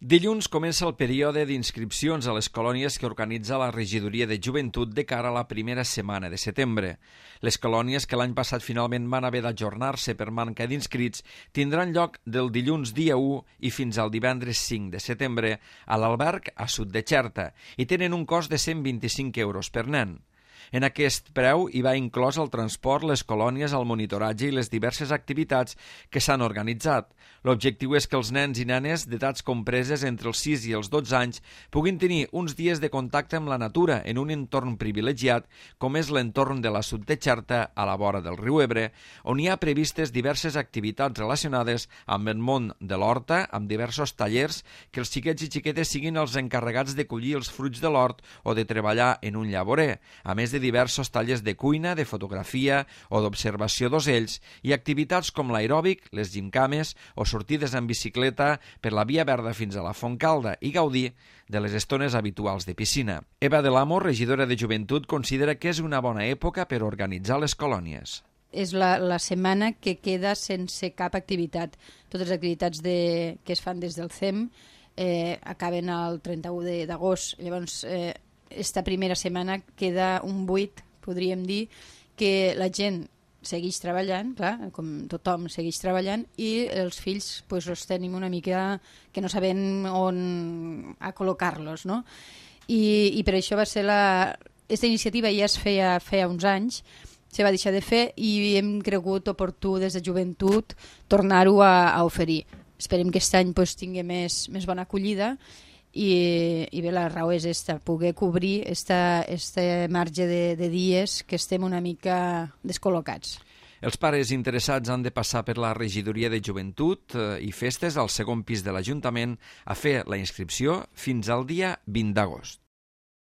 Dilluns comença el període d'inscripcions a les colònies que organitza la Regidoria de Joventut de cara a la primera setmana de setembre. Les colònies que l'any passat finalment van haver d'ajornar-se per manca d'inscrits tindran lloc del dilluns dia 1 i fins al divendres 5 de setembre a l'alberg a Sud de Xerta i tenen un cost de 125 euros per nen. En aquest preu hi va inclòs el transport, les colònies, el monitoratge i les diverses activitats que s'han organitzat. L'objectiu és que els nens i nenes d'edats compreses entre els 6 i els 12 anys puguin tenir uns dies de contacte amb la natura en un entorn privilegiat com és l'entorn de la Sud de Xerta a la vora del riu Ebre, on hi ha previstes diverses activitats relacionades amb el món de l'horta, amb diversos tallers que els xiquets i xiquetes siguin els encarregats de collir els fruits de l'hort o de treballar en un llavorer, a més de diversos tallers de cuina, de fotografia o d'observació d'ocells i activitats com l'aeròbic, les gimcames o sortides en bicicleta per la Via Verda fins a la Fontcalda i gaudir de les estones habituals de piscina. Eva de l'Amo, regidora de Joventut, considera que és una bona època per organitzar les colònies. És la setmana que queda sense cap activitat. Totes les activitats que es fan des del CEM acaben el 31 d'agost. Llavors, esta primera setmana queda un buit, podríem dir, que la gent segueix treballant, clar, com tothom segueix treballant, i els fills pues, els tenim una mica que no sabem on a col·locar-los, no? I per això va ser aquesta iniciativa ja es feia uns anys, se va deixar de fer i hem cregut oportú des de Joventut tornar-ho a oferir. Esperem que aquest any pues, tingui més bona acollida i bé, la raó és poder cobrir este marge de dies que estem una mica descol·locats. Els pares interessats han de passar per la Regidoria de Joventut i Festes al segon pis de l'Ajuntament a fer la inscripció fins al dia 20 d'agost.